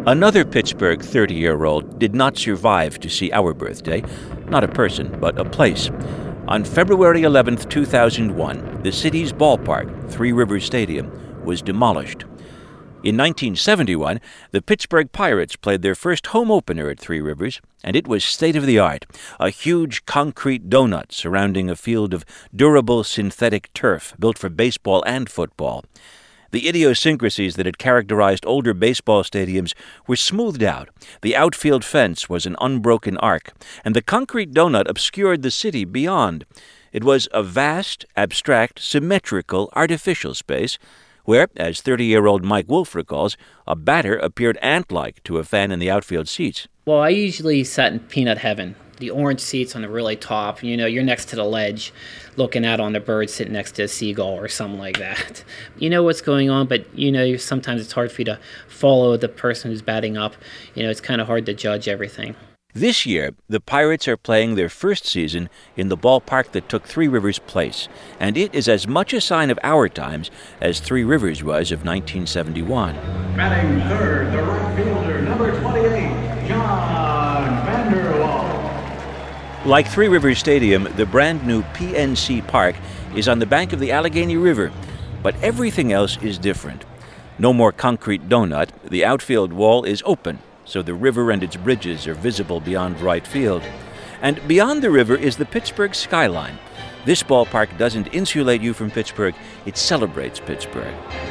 Another Pittsburgh 30-year-old did not survive to see our birthday. Not a person, but a place. On February 11, 2001, the city's ballpark, Three Rivers Stadium, was demolished. In 1971, the Pittsburgh Pirates played their first home opener at Three Rivers, and it was state-of-the-art, a huge concrete donut surrounding a field of durable synthetic turf built for baseball and football. The idiosyncrasies that had characterized older baseball stadiums were smoothed out. The outfield fence was an unbroken arc, and the concrete donut obscured the city beyond. It was a vast, abstract, symmetrical, artificial space where, as 30-year-old Mike Wolf recalls, a batter appeared ant-like to a fan in the outfield seats. Well, I usually sat in peanut heaven. The orange seats on the really top, you're next to the ledge, looking out on the bird sitting next to a seagull or something like that. You know what's going on, but sometimes it's hard for you to follow the person who's batting up. It's kind of hard to judge everything. This year, the Pirates are playing their first season in the ballpark that took Three Rivers' place, and it is as much a sign of our times as Three Rivers was of 1971. Batting third, the right fielder, number 28, John Vanderwall. Like Three Rivers Stadium, the brand-new PNC Park is on the bank of the Allegheny River, but everything else is different. No more concrete donut, the outfield wall is open, so the river and its bridges are visible beyond right field. And beyond the river is the Pittsburgh skyline. This ballpark doesn't insulate you from Pittsburgh, it celebrates Pittsburgh.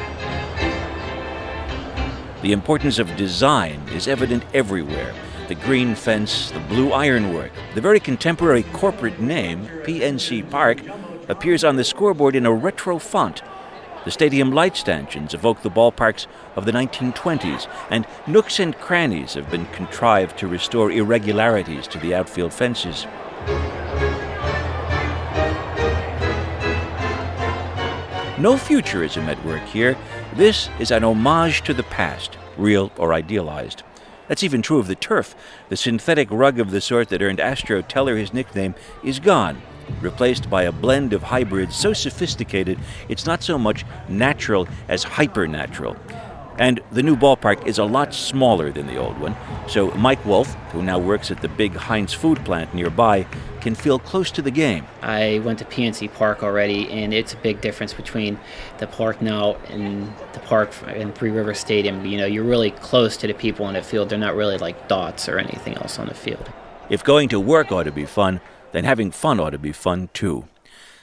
The importance of design is evident everywhere. The green fence, the blue ironwork, the very contemporary corporate name, PNC Park, appears on the scoreboard in a retro font. The stadium light stanchions evoke the ballparks of the 1920s, and nooks and crannies have been contrived to restore irregularities to the outfield fences. No futurism at work here. This is an homage to the past, real or idealized. That's even true of the turf. The synthetic rug of the sort that earned Astro Teller his nickname is gone, replaced by a blend of hybrids so sophisticated it's not so much natural as hyper-natural. And the new ballpark is a lot smaller than the old one, so Mike Wolf, who now works at the big Heinz food plant nearby, can feel close to the game. I went to PNC Park already, and it's a big difference between the park now and the park in Three Rivers Stadium. You're really close to the people on the field. They're not really like dots or anything else on the field. If going to work ought to be fun, then having fun ought to be fun too.